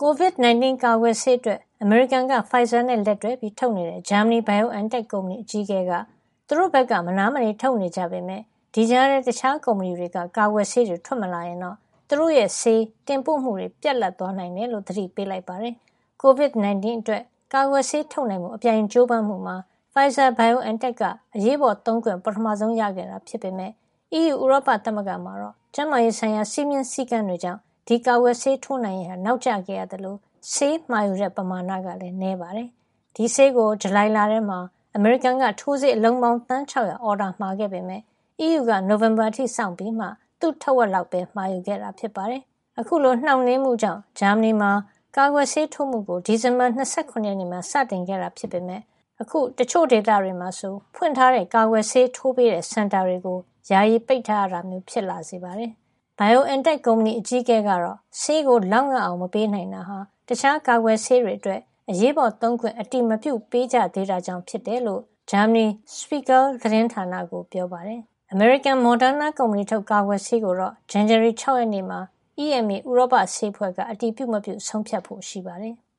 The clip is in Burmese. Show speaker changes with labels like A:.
A: COVID-19 ကာကွယ်ဆေးအတွက်အမေရိကန်က Pfizer နဲ့လက်တွဲပြီးထုတ်နေတဲ့ ဂျာမနီ BioNTech ကုမ္ပဏီအကြီးအကဲကသူတို့ဘက်ကမနားမနေထုတ်နေကြပေမဲ့ဒီကြားထဲတခြားကုမ္ပဏီတွေကကာကွယ်ဆေးတွေထွက်မလာရင်တော့သူတို့ရဲ့ဆေးတင်ပို့မှုတွေပြတ်လတ်သွားနိုင်တယ်လို့သတိပေးလိုက်ပါတယ်။ COVID-19 အတွက်ကာကွယ်ဆေးထုတ်နိုင်မှုအပြိုင်ကြိုးပမ်းမှုမှာ Pfizer-BioNTech ကအရေးပေါ်သုံးခွင့်ပထမဆုံးရခဲ့တာဖြစ်ပေမဲ့ EU ဥရောပသမဂ္ဂမှာတော့ကျန်းမာရေးဆိုင်ရာစည်းမျဉ်းစည်းကမ်းတွေကြောင့်ဒီကာကွယ်ဆေးထိုးနိုင်ရေးဟာနောက်ကျခဲ့ရသလိုဆေးမှာယူတဲ့ပမာဏကလည်းနည်းပါတယ်။ဒီဆေးကိုဇူလိုင်လထဲမှာအမေရိကန်ကထိုးဆေးအလုံးပေါင်းသန်း600အော်ဒါမှာခဲ့ပေမဲ့ EU ကနိုဝင်ဘာအထိစောင့်ပြီးမှသူ့ထက်ဝက်လောက်ပဲမှာယူခဲ့တာဖြစ်ပါတယ်။အခုလိုနှောင့်နှေးမှုကြောင့်ဂျာမနီမှာကာကွယ်ဆေးထိုးမှုကိုဒီဇင်ဘာ29ရက်နေ့မှာစတင်ခဲ့တာဖြစ်ပေမဲ့အခုတချို့ဒေသတွေမှာဆိုဖွင့်ထားတဲ့ကာကွယ်ဆေးထိုးပေးတဲ့စင်တာတွေကိုယာယီပိတ်ထားရတာမျိုးဖြစ်လာစေပါတယ်။ BioNTech ကုမ္ပဏီအကြီးအကဲကတော့ဆေးကိုလောက်ငအောင်မပေးနိုင်တာဟာတခြားကာကွယ်ဆေးတွေအတွက်အရေးပေါ်သုံးခွင့်အတည်မပြုပေးကြသေးတာကြောင့်ဖြစ်တယ်လို့ဂျာမနီ Spiegel သတင်းဌာနကိုပြောပါတယ်။ အမေရိကန် Moderna ကုမ္ပဏီထုတ်ကာကွယ်ဆေးကိုတော့ဇန်နဝါရီ6ရက်နေ့မှာ EMA ဥရောပဆေးအဖွဲ့ကအတည်ပြုမပြုဆုံးဖြတ်ဖို့ရှိပါတယ်။